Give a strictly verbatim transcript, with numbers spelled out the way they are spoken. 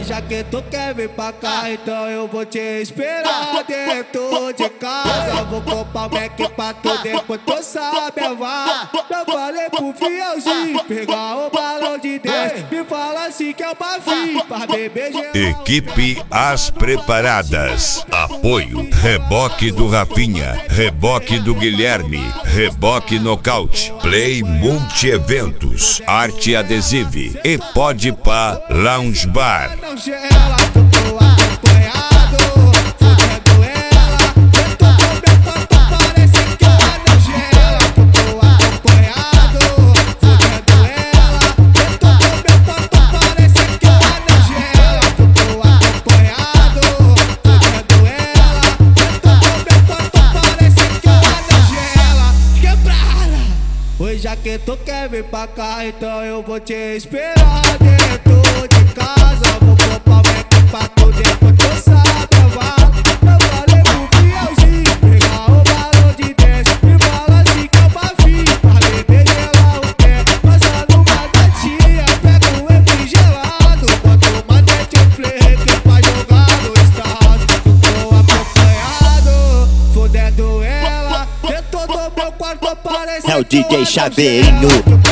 Oi, já que tu quer vir pra cá, então eu vou te esperar dentro de casa. Vou comprar o Mac pra tu, depois tu sabe a vá. Eu falei pro fielzinho pegar o balão de dez. Me fala assim que é uma fim pra beber gelado. Equipe As Preparadas. Apoio Reboque do Rafinha, Reboque do Guilherme, Reboque Nocaute, Play Multi-Eventos, Arte Adesive e Podpah Lounge Bar. Não gela, tô acompanhado, fudendo ela. Eu tô comendo, parece que ela não gela. Tô acompanhado, fudendo ela. Eu tô comendo, parece que ela não gela. Tô acompanhado, fudendo ela. Eu tô comendo, parece que ela não gela. Quebrada! Oi, já que tu quer vir pra cá, então eu vou te esperar dentro de casa. Vou comprar o Mac pra tu, depois tu sabe a vá. Eu falei pro fielzinho pegar o balão de dez. Me fala assim que é uma fim pra beber gelar o pé. Passa numa gatinha, pega um refrigerado, bota uma Netflix pra jogar no estado. Tô acompanhado, fudendo ela. Dentro do meu quarto parece É o que D J eu Chaveirinho.